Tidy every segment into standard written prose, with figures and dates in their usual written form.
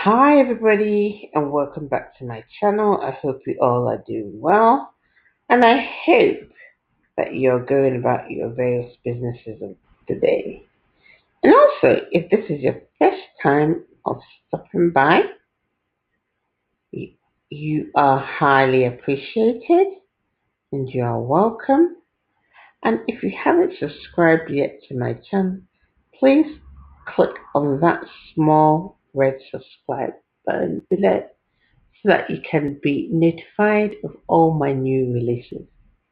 Hi everybody and welcome back to my channel. I hope you all are doing well and I hope that you're going about your various businesses of the day. And also, if this is your first time of stopping by, you you are highly appreciated and you are welcome. And if you haven't subscribed yet to my channel, please click on that small red subscribe button below so that you can be notified of all my new releases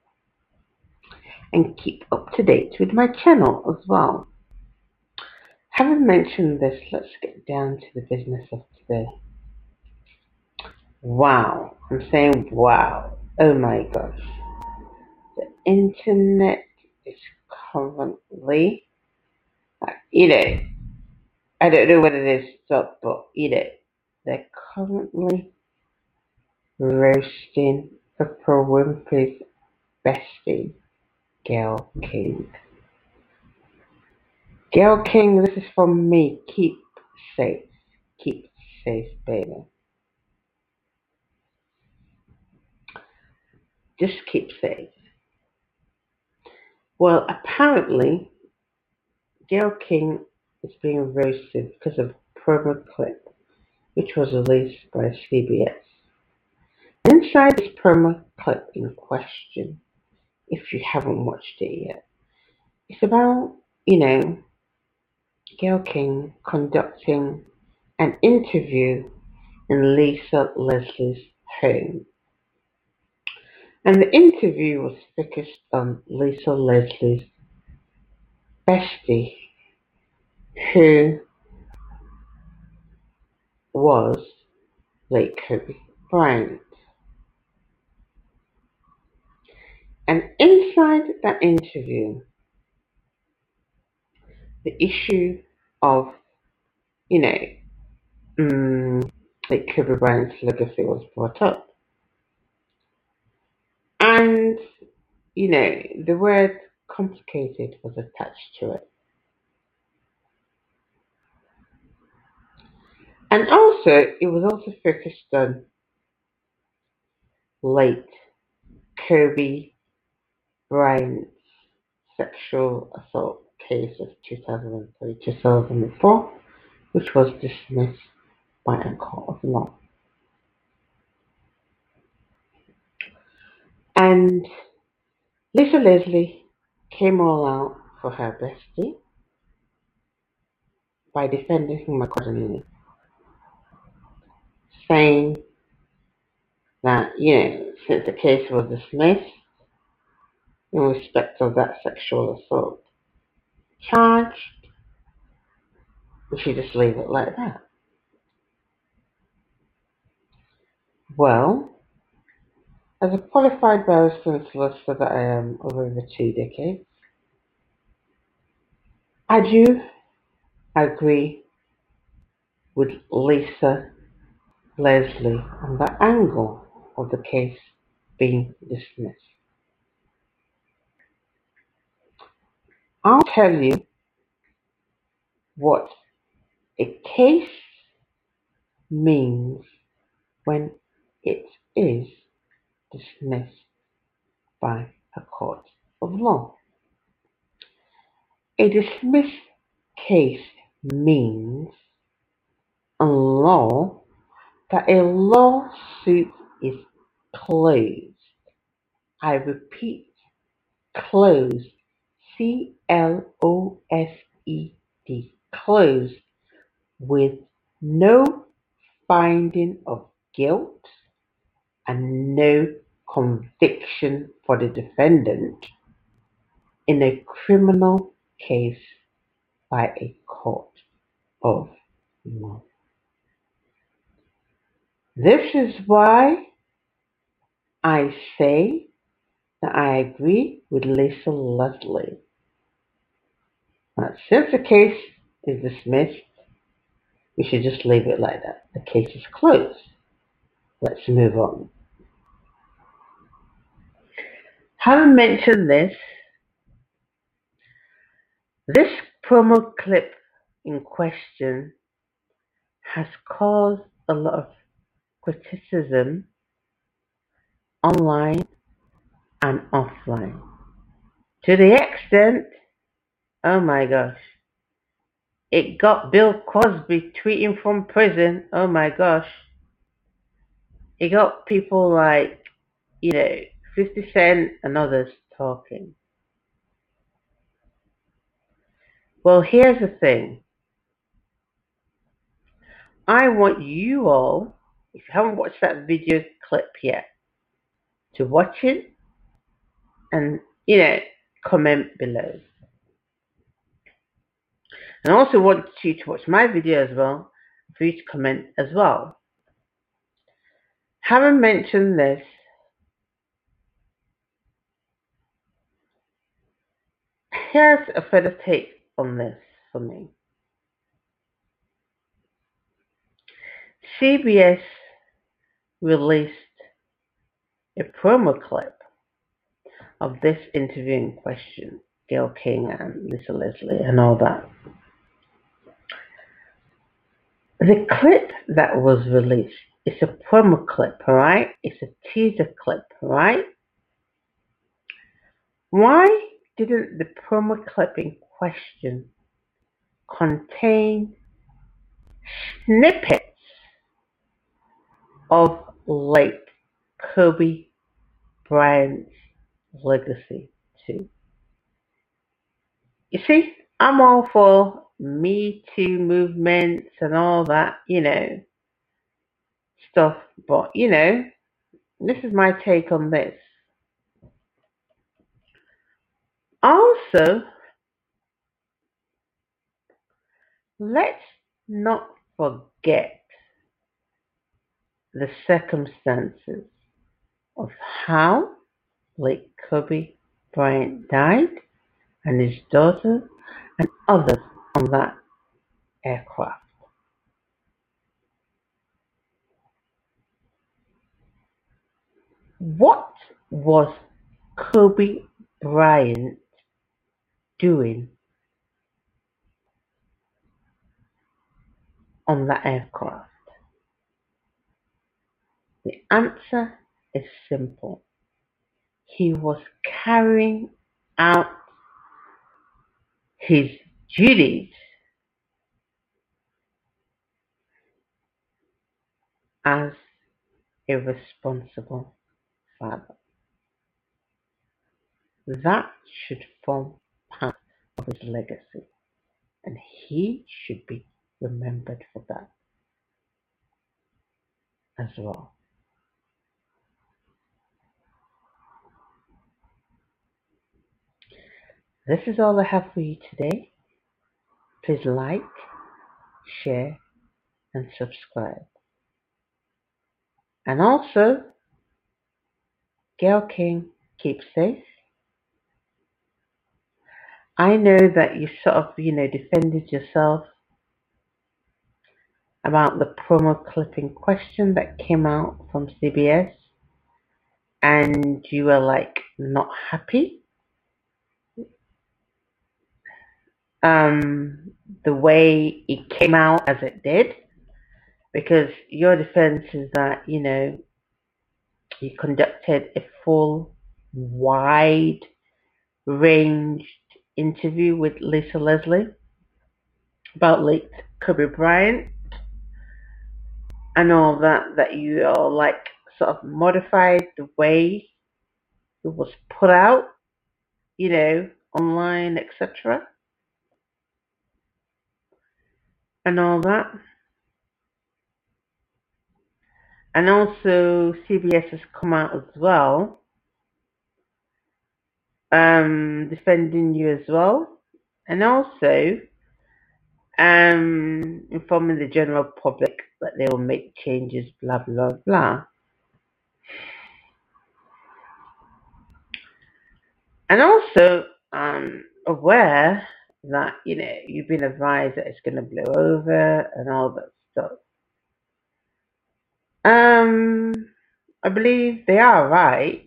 and keep up to date with my channel as well. Having mentioned this, let's get down to the business of today. Wow, I'm saying wow. Oh my gosh. The internet is currently, you know, I don't know whether they stop, but they're currently roasting Oprah Winfrey's bestie, Gayle King. Gayle King, this is from me. Keep safe. Keep safe, baby. Just keep safe. Well, apparently, Gayle King is being roasted because of a promo clip which was released by CBS. Inside this promo clip in question, if you haven't watched it yet, it's about, Gayle King conducting an interview in Lisa Leslie's home. And the interview was focused on Lisa Leslie's bestie, who was late Kobe Bryant. And inside that interview, the issue of, you know, late Kobe Bryant's legacy was brought up. And, the word complicated was attached to it. And also, it was also focused on late Kobe Bryant's sexual assault case of 2003-2004, which was dismissed by a court of law. And Lisa Leslie came all out for her bestie by defending him accordingly, saying that, since the case was dismissed in respect of that sexual assault charge, we should just leave it like that. Well, as a qualified barrister and solicitor that I am of over 2 decades, I do agree with Lisa Leslie on the angle of the case being dismissed. I'll tell you what a case means when it is dismissed by a court of law. A dismissed case means in law that a lawsuit is closed. I repeat, closed. C-L-O-S-E-D. Closed with no finding of guilt and no conviction for the defendant in a criminal case by a court of law. This is why I say that I agree with Lisa Leslie that since the case is dismissed, we should just leave it like that. The case is closed. Let's move on. Having mentioned this promo clip in question has caused a lot of criticism online and offline. To the extent, oh my gosh, it got Bill Cosby tweeting from prison. Oh my gosh. It got people like, 50 Cent and others talking. Well, here's the thing. I want you all, if you haven't watched that video clip yet, to watch it and, comment below. And I also want you to watch my video as well, for you to comment as well. Having mentioned this, here's a further take on this for me. CBS released a promo clip of this interview in question, Gayle King and Lisa Leslie and all that. The clip that was released is a promo clip, alright? It's a teaser clip, alright? Why didn't the promo clip in question contain snippets of late Kobe Bryant's legacy too? You see, I'm all for Me Too movements and all that, stuff, but this is my take on this. Also, let's not forget the circumstances of how late Kobe Bryant died and his daughter and others on that aircraft. What was Kobe Bryant doing on that aircraft? The answer is simple. He was carrying out his duties as a responsible father. That should form part of his legacy, and he should be remembered for that as well. This is all I have for you today. Please like, share, and subscribe. And also, Gayle King, keep safe. I know that you sort of, defended yourself about the promo clipping question that came out from CBS, and you were like not happy. The way it came out as it did, because your defense is that, you conducted a full, wide ranged interview with Lisa Leslie about late Kobe Bryant and all that you all like sort of modified the way it was put out, online, etc. and all that. And also CBS has come out as well, defending you as well, and also informing the general public that they will make changes, blah blah blah. And also aware that you've been advised that it's going to blow over and all that stuff. I believe they are right,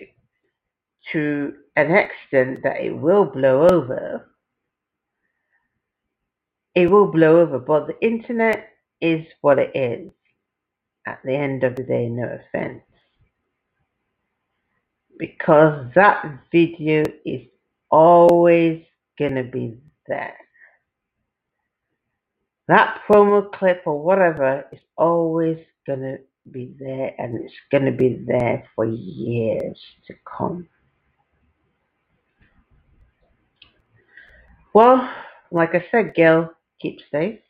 to an extent that it will blow over. It will blow over, but the internet is what it is. At the end of the day, no offense. Because that video is always gonna be there. That promo clip or whatever is always gonna be there, and it's gonna be there for years to come. Well, like I said, girl, keep safe.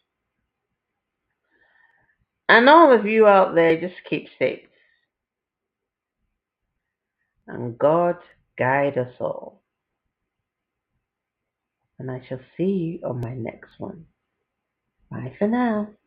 And all of you out there, just keep safe. And God guide us all. And I shall see you on my next one. Bye for now.